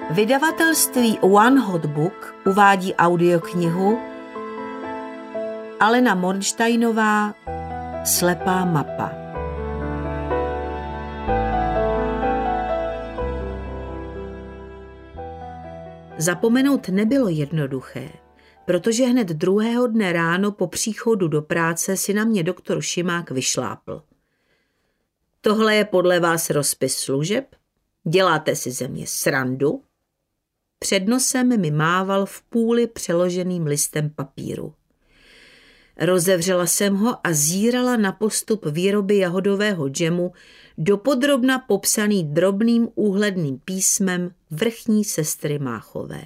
Vydavatelství One Hot Book uvádí audioknihu Alena Mornsteinová Slepá mapa. Zapomenout nebylo jednoduché, protože hned druhého dne ráno po příchodu do práce si na mě doktor Šimák vyšlápl. Tohle je podle vás rozpis služeb? Děláte si ze mě srandu? Před nosem mi mával v půli přeloženým listem papíru. Rozevřela jsem ho a zírala na postup výroby jahodového džemu, dopodrobna popsaný drobným úhledným písmem vrchní sestry Máchové.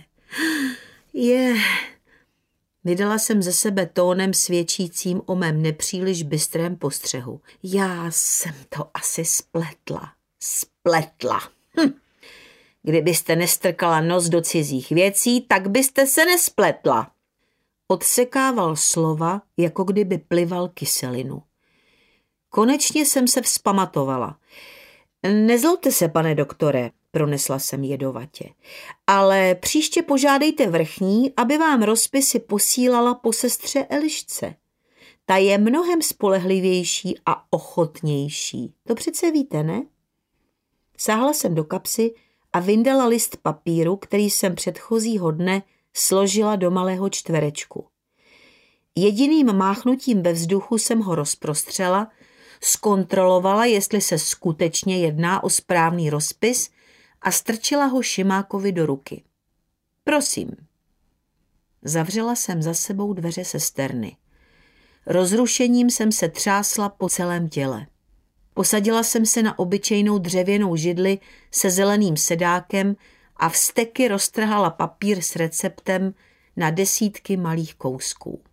Vydala jsem ze sebe tónem svědčícím o mém nepříliš bystrém postřehu. Já jsem to asi spletla. Kdybyste nestrkala nos do cizích věcí, tak byste se nespletla. Odsekával slova, jako kdyby plival kyselinu. Konečně jsem se vzpamatovala. Nezlobte se, pane doktore, pronesla jsem jedovatě, ale příště požádejte vrchní, aby vám rozpisy posílala po sestře Elišce. Ta je mnohem spolehlivější a ochotnější. To přece víte, ne? Sáhla jsem do kapsy a vyndala list papíru, který jsem předchozího dne složila do malého čtverečku. Jediným máchnutím ve vzduchu jsem ho rozprostřela, zkontrolovala, jestli se skutečně jedná o správný rozpis a strčila ho Šimákovi do ruky. Prosím. Zavřela jsem za sebou dveře sesterny. Rozrušením jsem se třásla po celém těle. Posadila jsem se na obyčejnou dřevěnou židli se zeleným sedákem a vzteky roztrhala papír s receptem na desítky malých kousků.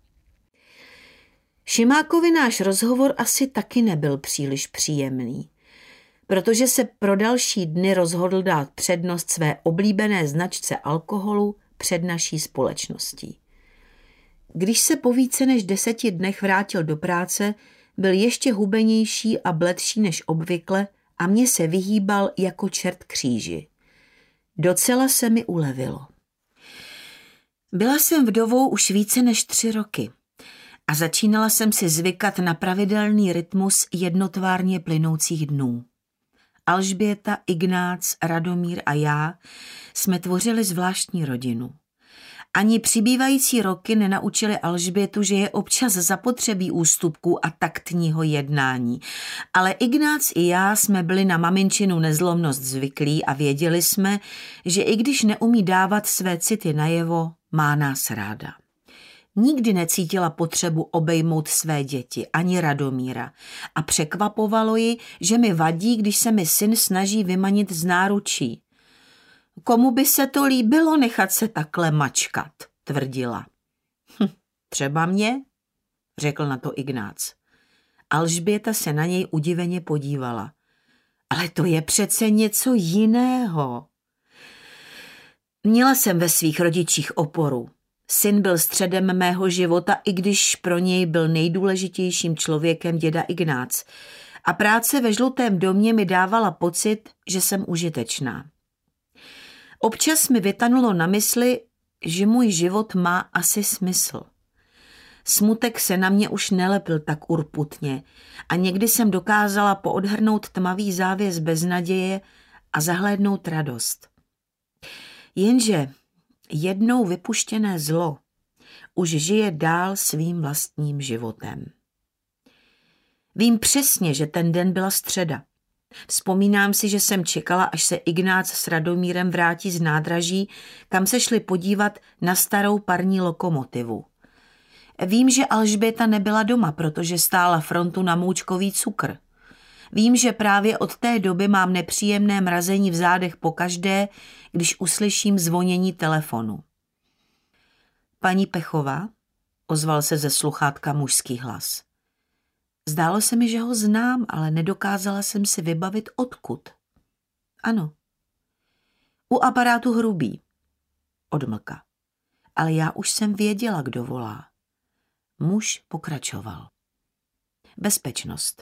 Šimákovi náš rozhovor asi taky nebyl příliš příjemný, protože se pro další dny rozhodl dát přednost své oblíbené značce alkoholu před naší společností. Když se po více než 10 dnech vrátil do práce, byl ještě hubenější a bledší než obvykle a mně se vyhýbal jako čert kříži. Docela se mi ulevilo. Byla jsem vdovou už více než 3 roky a začínala jsem si zvykat na pravidelný rytmus jednotvárně plynoucích dnů. Alžběta, Ignác, Radomír a já jsme tvořili zvláštní rodinu. Ani přibývající roky nenaučili Alžbětu, že je občas zapotřebí ústupků a taktního jednání. Ale Ignác i já jsme byli na maminčinu nezlomnost zvyklí a věděli jsme, že i když neumí dávat své city najevo, má nás ráda. Nikdy necítila potřebu obejmout své děti, ani Radomíra, a překvapovalo ji, že mi vadí, když se mi syn snaží vymanit z náručí. Komu by se to líbilo nechat se takhle mačkat, tvrdila. Třeba mě, řekl na to Ignác. Alžběta se na něj udiveně podívala. Ale to je přece něco jiného. Měla jsem ve svých rodičích oporu. Syn byl středem mého života, i když pro něj byl nejdůležitějším člověkem děda Ignác. A práce ve žlutém domě mi dávala pocit, že jsem užitečná. Občas mi vytanulo na mysli, že můj život má asi smysl. Smutek se na mě už nelepil tak urputně a někdy jsem dokázala poodhrnout tmavý závěs beznaděje a zahlédnout radost. Jenže jednou vypuštěné zlo už žije dál svým vlastním životem. Vím přesně, že ten den byla středa. Vzpomínám si, že jsem čekala, až se Ignác s Radomírem vrátí z nádraží, kam se šli podívat na starou parní lokomotivu. Vím, že Alžběta nebyla doma, protože stála frontu na moučkový cukr. Vím, že právě od té doby mám nepříjemné mrazení v zádech pokaždé, když uslyším zvonění telefonu. Paní Pechová? Ozval se ze sluchátka mužský hlas. Zdálo se mi, že ho znám, ale nedokázala jsem si vybavit odkud. Ano. U aparátu Hrubý. Odmlka. Ale já už jsem věděla, kdo volá. Muž pokračoval. Bezpečnost.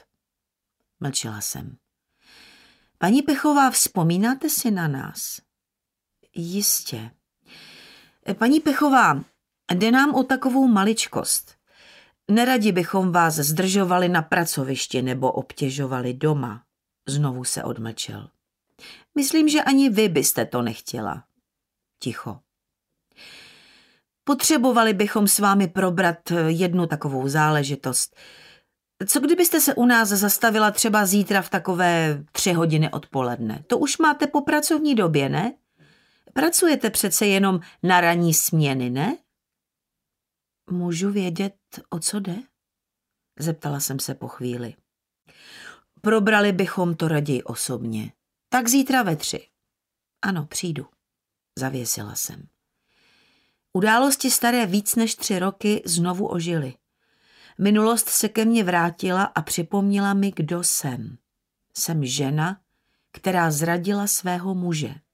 Mlčela jsem. Paní Pechová, vzpomínáte si na nás? Jistě. Paní Pechová, jde nám o takovou maličkost. Neradi bychom vás zdržovali na pracovišti nebo obtěžovali doma. Znovu se odmlčel. Myslím, že ani vy byste to nechtěla. Ticho. Potřebovali bychom s vámi probrat jednu takovou záležitost. Co kdybyste se u nás zastavila třeba zítra v takové 3 hodiny odpoledne? To už máte po pracovní době, ne? Pracujete přece jenom na ranní směny, ne? Můžu vědět, o co jde? Zeptala jsem se po chvíli. Probrali bychom to raději osobně. Tak zítra ve 3. Ano, přijdu. Zavěsila jsem. Události staré víc než 3 roky znovu ožily. Minulost se ke mně vrátila a připomněla mi, kdo jsem. Jsem žena, která zradila svého muže.